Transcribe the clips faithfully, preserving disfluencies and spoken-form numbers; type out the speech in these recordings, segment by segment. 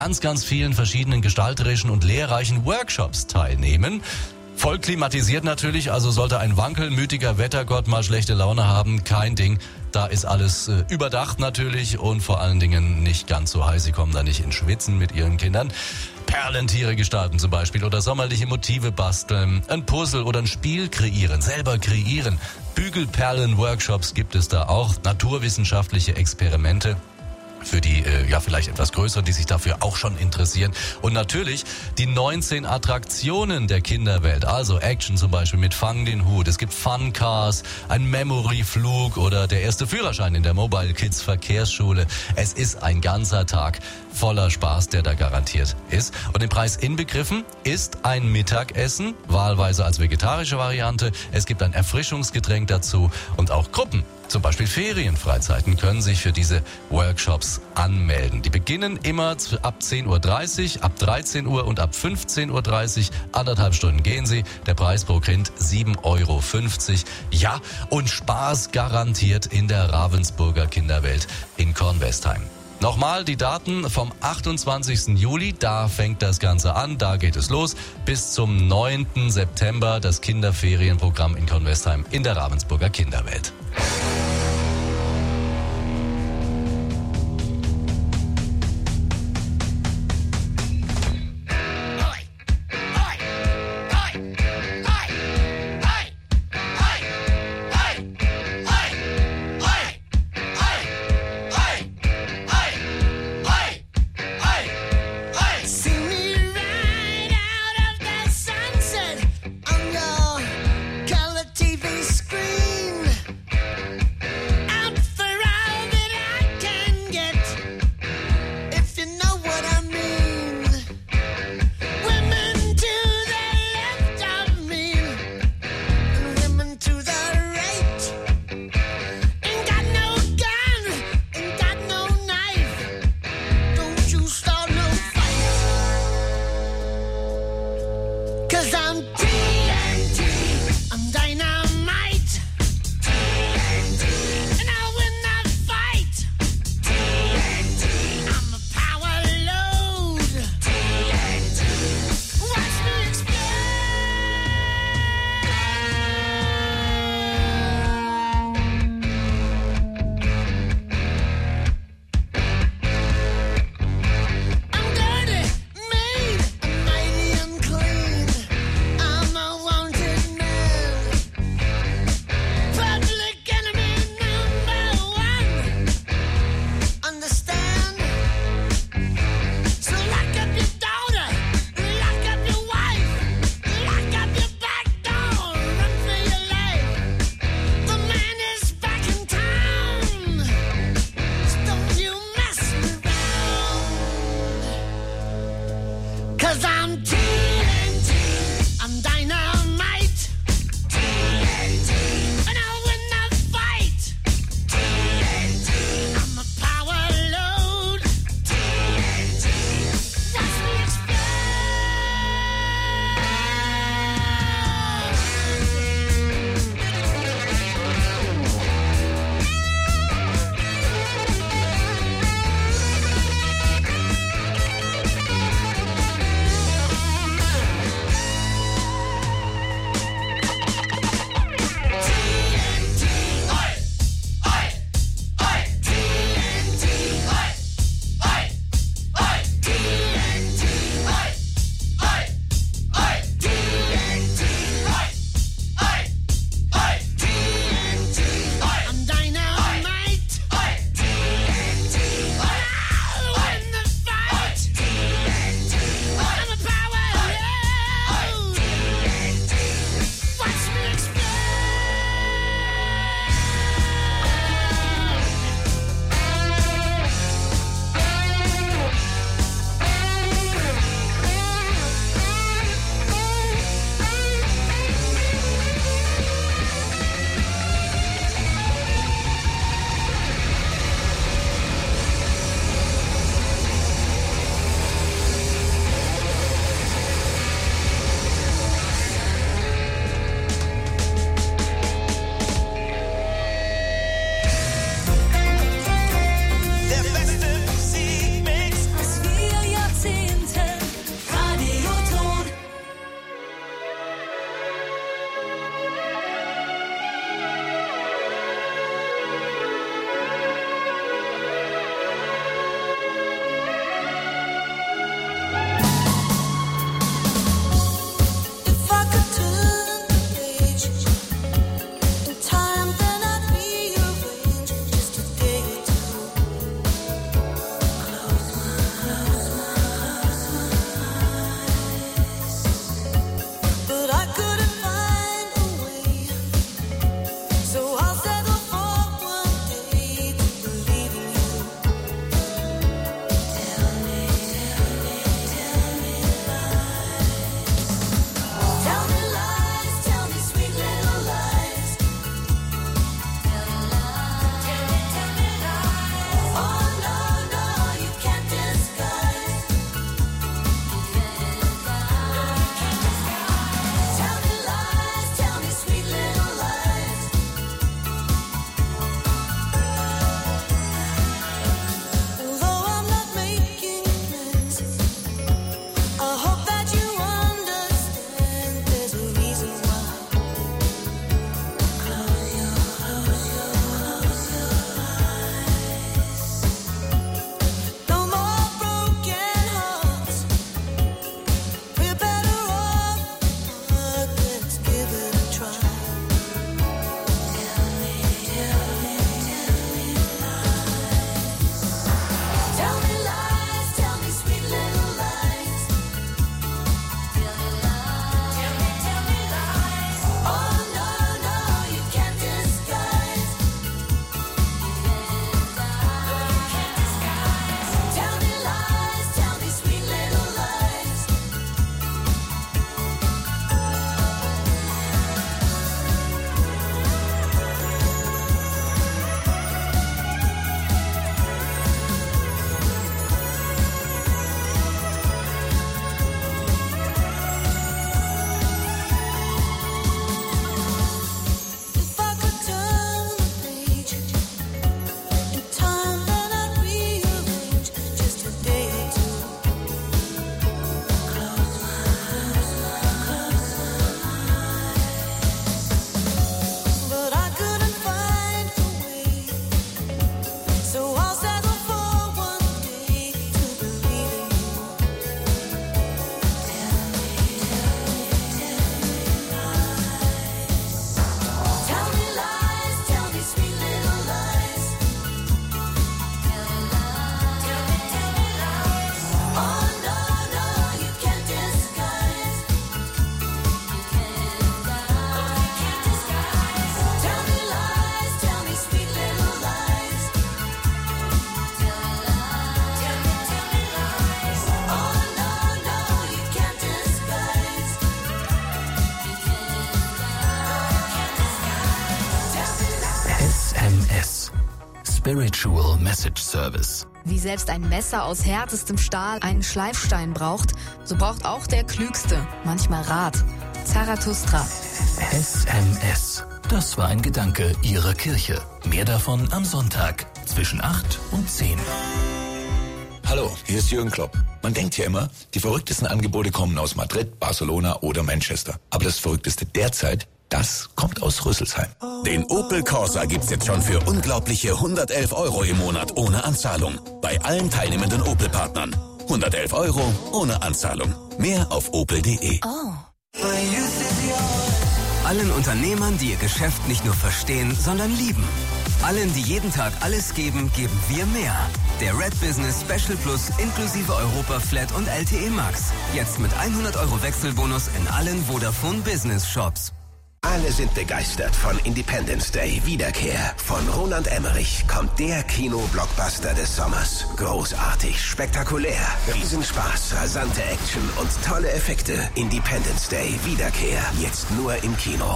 ganz, ganz vielen verschiedenen gestalterischen und lehrreichen Workshops teilnehmen. Voll klimatisiert natürlich, also sollte ein wankelmütiger Wettergott mal schlechte Laune haben, kein Ding. Da ist alles äh, überdacht natürlich und vor allen Dingen nicht ganz so heiß. Sie kommen da nicht in Schwitzen mit ihren Kindern. Perlentiere gestalten zum Beispiel oder sommerliche Motive basteln, ein Puzzle oder ein Spiel kreieren, selber kreieren. Bügelperlen-Workshops gibt es da auch, naturwissenschaftliche Experimente. Für die, äh, ja, vielleicht etwas größeren, die sich dafür auch schon interessieren. Und natürlich die neunzehn Attraktionen der Kinderwelt. Also Action zum Beispiel mit Fang den Hut. Es gibt Fun Cars, ein Memory-Flug oder der erste Führerschein in der Mobile Kids Verkehrsschule. Es ist ein ganzer Tag voller Spaß, der da garantiert ist. Und im Preis inbegriffen ist ein Mittagessen, wahlweise als vegetarische Variante. Es gibt ein Erfrischungsgetränk dazu und auch Gruppen. Zum Beispiel Ferienfreizeiten können sich für diese Workshops anmelden. Die beginnen immer ab zehn Uhr dreißig, ab dreizehn Uhr und ab fünfzehn Uhr dreißig. Anderthalb Stunden gehen sie. Der Preis pro Kind sieben Euro fünfzig. Ja, und Spaß garantiert in der Ravensburger Kinderwelt in Kornwestheim. Nochmal die Daten vom achtundzwanzigsten Juli, da fängt das Ganze an, da geht es los, bis zum neunten September das Kinderferienprogramm in Kornwestheim in der Ravensburger Kinderwelt. Spiritual Message Service. Wie selbst ein Messer aus härtestem Stahl einen Schleifstein braucht, so braucht auch der Klügste manchmal Rat. Zarathustra. S M S. Das war ein Gedanke Ihrer Kirche. Mehr davon am Sonntag zwischen acht und zehn. Hallo, hier ist Jürgen Klopp. Man denkt ja immer, die verrücktesten Angebote kommen aus Madrid, Barcelona oder Manchester. Aber das Verrückteste derzeit, das kommt aus Rüsselsheim. Den Opel Corsa gibt's jetzt schon für unglaubliche hundertelf Euro im Monat ohne Anzahlung. Bei allen teilnehmenden Opel-Partnern. hundertelf Euro ohne Anzahlung. Mehr auf opel punkt de. Oh. Allen Unternehmern, die ihr Geschäft nicht nur verstehen, sondern lieben. Allen, die jeden Tag alles geben, geben wir mehr. Der Red Business Special Plus inklusive Europa Flat und L T E Max. Jetzt mit hundert Euro Wechselbonus in allen Vodafone Business Shops. Alle sind begeistert von Independence Day Wiederkehr. Von Roland Emmerich kommt der Kino-Blockbuster des Sommers. Großartig, spektakulär, Riesenspaß, rasante Action und tolle Effekte. Independence Day Wiederkehr, jetzt nur im Kino.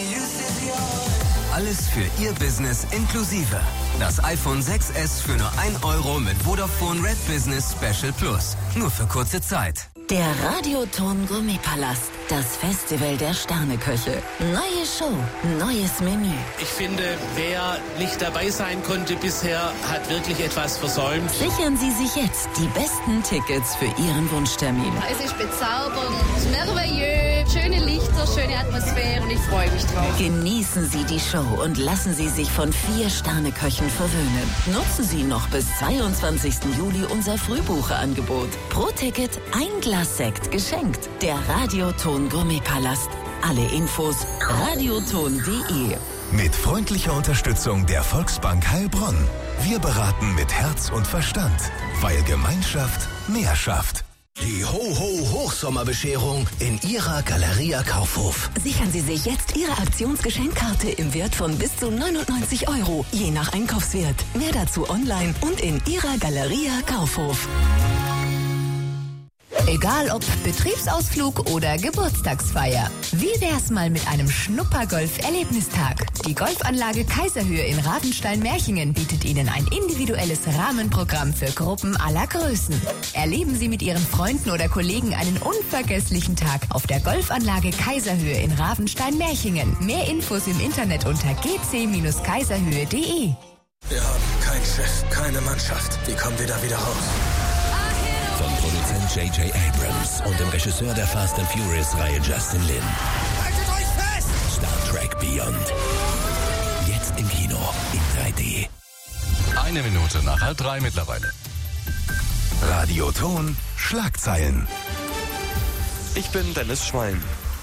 Alles für Ihr Business inklusive. Das iPhone sechs S für nur ein Euro mit Vodafone Red Business Special Plus. Nur für kurze Zeit. Der Radioton Gourmetpalast, das Festival der Sterneköche. Neue Show, neues Menü. Ich finde, wer nicht dabei sein konnte bisher, hat wirklich etwas versäumt. Sichern Sie sich jetzt die besten Tickets für Ihren Wunschtermin. Es ist bezaubernd, merveilleux, schöne Lichter, schöne Atmosphäre und ich freue mich drauf. Genießen Sie die Show und lassen Sie sich von vier Sterneköchen verwöhnen. Nutzen Sie noch bis zweiundzwanzigsten Juli unser Frühbucherangebot. Pro Ticket ein Glas Sekt geschenkt. Der Radioton Gourmetpalast. Alle Infos radioton punkt de. Mit freundlicher Unterstützung der Volksbank Heilbronn. Wir beraten mit Herz und Verstand, weil Gemeinschaft mehr schafft. Die Ho-Ho-Hochsommerbescherung in Ihrer Galeria Kaufhof. Sichern Sie sich jetzt Ihre Aktionsgeschenkkarte im Wert von bis zu neunundneunzig Euro, je nach Einkaufswert. Mehr dazu online und in Ihrer Galeria Kaufhof. Egal ob Betriebsausflug oder Geburtstagsfeier. Wie wär's mal mit einem Schnuppergolf-Erlebnistag? Die Golfanlage Kaiserhöhe in Ravenstein-Märchingen bietet Ihnen ein individuelles Rahmenprogramm für Gruppen aller Größen. Erleben Sie mit Ihren Freunden oder Kollegen einen unvergesslichen Tag auf der Golfanlage Kaiserhöhe in Ravenstein-Märchingen. Mehr Infos im Internet unter g c Bindestrich kaiserhöhe punkt de. Wir haben keinen Chef, keine Mannschaft. Wie kommen wir da wieder raus? Von Produzent J J Abrams und dem Regisseur der Fast and Furious-Reihe Justin Lin. Haltet euch fest! Star Trek Beyond. Jetzt im Kino in drei D. Eine Minute nach halb drei mittlerweile. Radioton Schlagzeilen. Ich bin Dennis Schwein.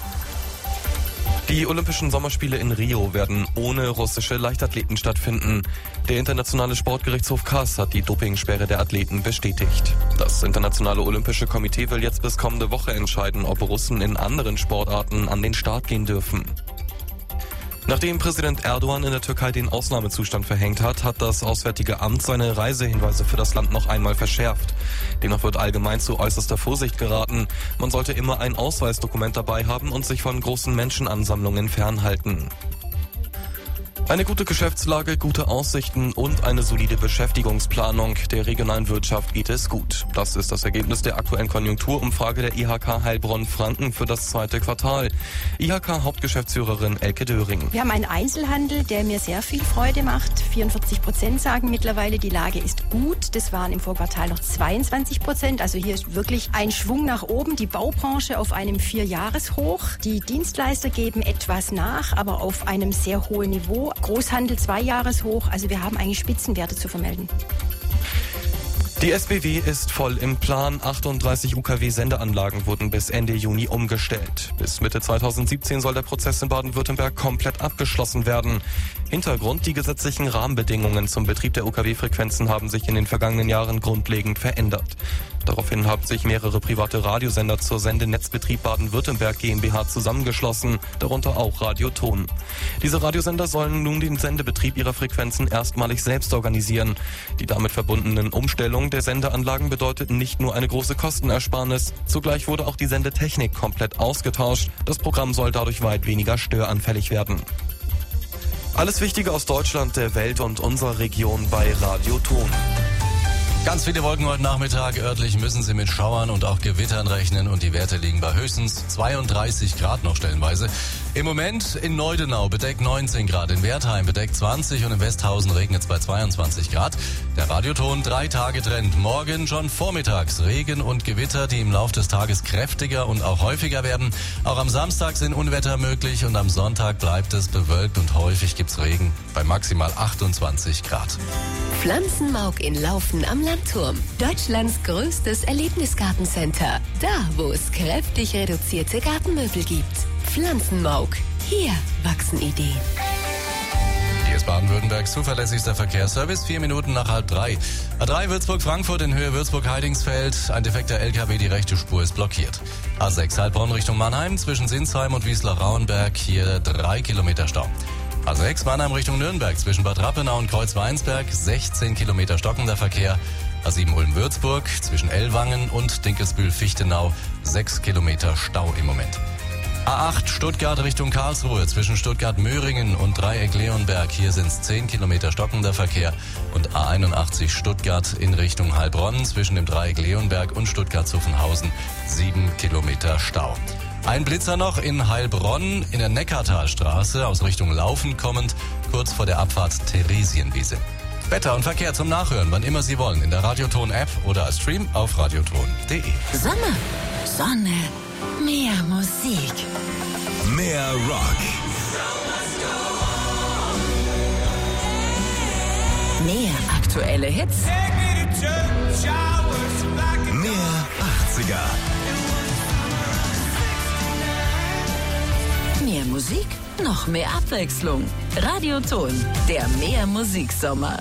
Die Olympischen Sommerspiele in Rio werden ohne russische Leichtathleten stattfinden. Der Internationale Sportgerichtshof Kass hat die Dopingsperre der Athleten bestätigt. Das Internationale Olympische Komitee will jetzt bis kommende Woche entscheiden, ob Russen in anderen Sportarten an den Start gehen dürfen. Nachdem Präsident Erdogan in der Türkei den Ausnahmezustand verhängt hat, hat das Auswärtige Amt seine Reisehinweise für das Land noch einmal verschärft. Demnach wird allgemein zu äußerster Vorsicht geraten. Man sollte immer ein Ausweisdokument dabei haben und sich von großen Menschenansammlungen fernhalten. Eine gute Geschäftslage, gute Aussichten und eine solide Beschäftigungsplanung. Der regionalen Wirtschaft geht es gut. Das ist das Ergebnis der aktuellen Konjunkturumfrage der I H K Heilbronn-Franken für das zweite Quartal. I H K-Hauptgeschäftsführerin Elke Döring. Wir haben einen Einzelhandel, der mir sehr viel Freude macht. vierundvierzig Prozent sagen mittlerweile, die Lage ist gut. Das waren im Vorquartal noch zweiundzwanzig Prozent. Also hier ist wirklich ein Schwung nach oben. Die Baubranche auf einem Vierjahreshoch. Die Dienstleister geben etwas nach, aber auf einem sehr hohen Niveau. Großhandel Zweijahreshoch, also wir haben eigentlich Spitzenwerte zu vermelden. Die S B W ist voll im Plan. achtunddreißig U K W-Sendeanlagen wurden bis Ende Juni umgestellt. Bis Mitte zweitausendsiebzehn soll der Prozess in Baden-Württemberg komplett abgeschlossen werden. Hintergrund: Die gesetzlichen Rahmenbedingungen zum Betrieb der U K W-Frequenzen haben sich in den vergangenen Jahren grundlegend verändert. Daraufhin haben sich mehrere private Radiosender zur Sendenetzbetrieb Baden-Württemberg GmbH zusammengeschlossen, darunter auch Radioton. Diese Radiosender sollen nun den Sendebetrieb ihrer Frequenzen erstmalig selbst organisieren. Die damit verbundenen Umstellungen der Sendeanlagen bedeuteten nicht nur eine große Kostenersparnis, zugleich wurde auch die Sendetechnik komplett ausgetauscht. Das Programm soll dadurch weit weniger störanfällig werden. Alles Wichtige aus Deutschland, der Welt und unserer Region bei Radio Ton. Ganz viele Wolken heute Nachmittag. Örtlich müssen Sie mit Schauern und auch Gewittern rechnen und die Werte liegen bei höchstens zweiunddreißig Grad noch stellenweise. Im Moment in Neudenau bedeckt neunzehn Grad, in Wertheim bedeckt zwanzig und in Westhausen regnet es bei zweiundzwanzig Grad. Der Radioton drei Tage Trend. Morgen schon vormittags Regen und Gewitter, die im Laufe des Tages kräftiger und auch häufiger werden. Auch am Samstag sind Unwetter möglich und am Sonntag bleibt es bewölkt und häufig gibt's Regen bei maximal achtundzwanzig Grad. Pflanzenmauk in Laufen am Landturm. Deutschlands größtes Erlebnisgartencenter. Da, wo es kräftig reduzierte Gartenmöbel gibt. Pflanzenmauk. Hier wachsen Ideen. Hier ist Baden-Württembergs zuverlässigster Verkehrsservice. Vier Minuten nach halb drei. A drei Würzburg-Frankfurt in Höhe Würzburg-Heidingsfeld. Ein defekter L K W, die rechte Spur ist blockiert. A sechs Heilbronn Richtung Mannheim zwischen Sinsheim und Wiesler-Rauenberg. Hier drei Kilometer Stau. A sechs Mannheim Richtung Nürnberg zwischen Bad Rappenau und Kreuzweinsberg, sechzehn Kilometer stockender Verkehr. A sieben Ulm-Würzburg zwischen Ellwangen und Dinkelsbühl-Fichtenau, sechs Kilometer Stau im Moment. A acht Stuttgart Richtung Karlsruhe zwischen Stuttgart-Möhringen und Dreieck-Leonberg, hier sind es zehn Kilometer stockender Verkehr. Und A einundachtzig Stuttgart in Richtung Heilbronn zwischen dem Dreieck Leonberg und Stuttgart-Zuffenhausen, sieben Kilometer Stau. Ein Blitzer noch in Heilbronn in der Neckartalstraße aus Richtung Laufen kommend, kurz vor der Abfahrt Theresienwiese. Wetter und Verkehr zum Nachhören, wann immer Sie wollen, in der Radioton-App oder als Stream auf radioton punkt de. Sommer, Sonne, mehr Musik. Mehr Rock. Mehr aktuelle Hits. Mehr achtziger. Mehr Musik, noch mehr Abwechslung. Radioton, der Mehr Musiksommer.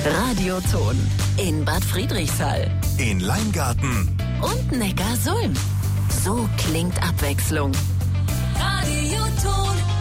Radioton in Bad Friedrichshall, in Leingarten und Neckarsulm. So klingt Abwechslung. Radioton.